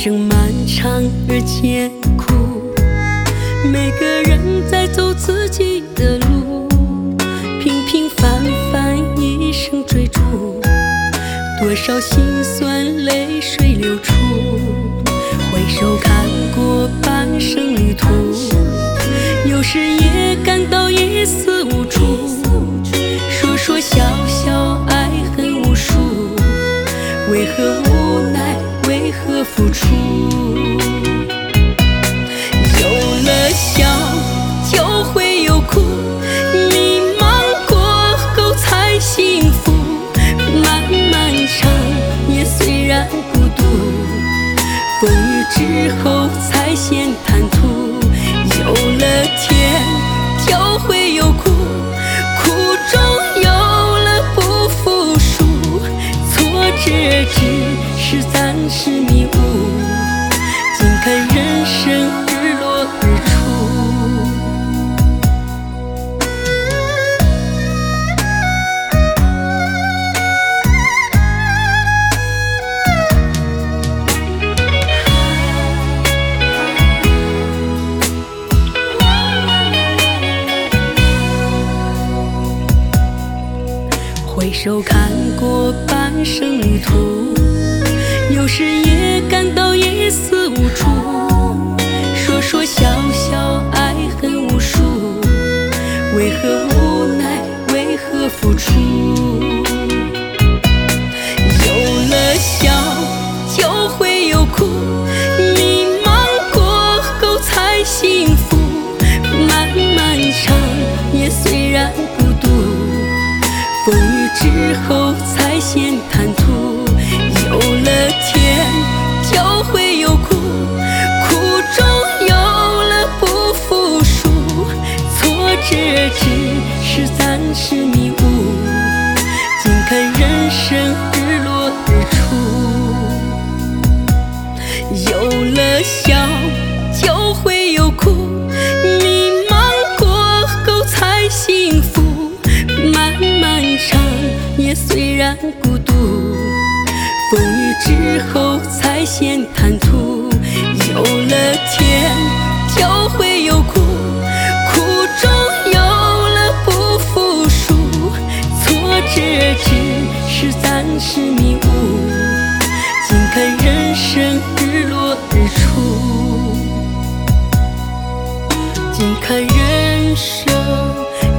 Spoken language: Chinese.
生漫长而艰苦，每个人在走自己的路，平平凡凡一生追逐，多少辛酸泪水流出。回首看过半生旅途，有时也感到一丝无助。说说笑笑，爱恨无数，为何无奈，为何付出？有了笑就会有哭，迷茫过后才幸福。漫漫长夜虽然孤独，风雨之后才显坦途。有了甜就会有苦，苦中有了不服输。挫折只是暂时迷雾，静看人生日落日出。回首看过半生旅途，有时也感到一丝无助。说说笑笑，爱恨无数，为何无奈，为何付出？有了笑就会有苦，迷茫过后才幸福。漫漫长夜虽然孤独，风雨之后才显坦途。有了甜就会有苦，苦中有了不服输。挫折只是暂时迷雾，静看人生日落日出。有了笑就会有苦，迷茫过后才幸福。漫漫长夜虽然孤独，风雨之后才显坦途。有了甜就会有苦，苦中有了不服输。挫折只是暂时迷雾，静看人生日落日出。静看人生